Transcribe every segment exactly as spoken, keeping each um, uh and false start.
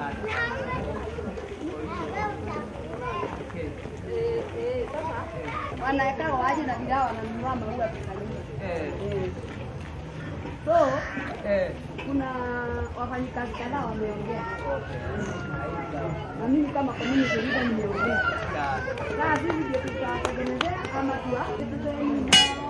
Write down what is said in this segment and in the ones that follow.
Wanaeka waje na bidhaa wananunua maua pesa nyingi. Eh. So, eh kuna wafanyikazi kadhaa wameongea. Na mimi kama community leader nimeongea. Sasa sisi ndio tutatengenezea kama tuwa tuteni.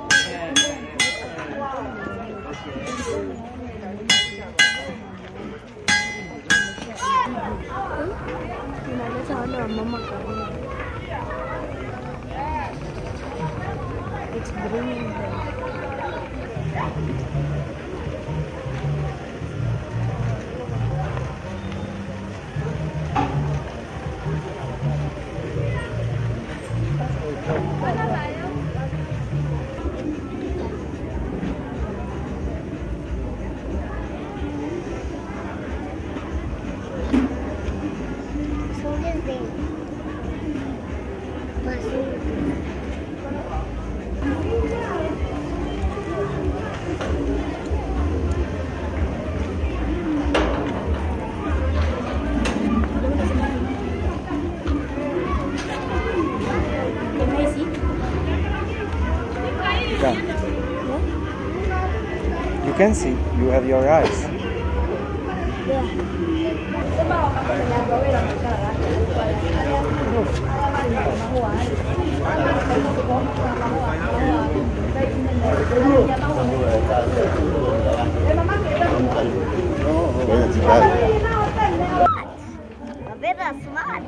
Tunaleta wale wa mama karibu. It's bringing them. You can see, you have your eyes. Very smart.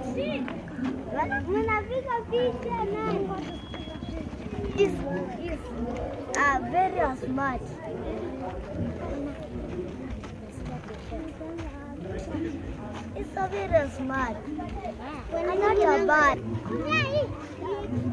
Is is uh, very smart. It's so very smart. I'm not a bad.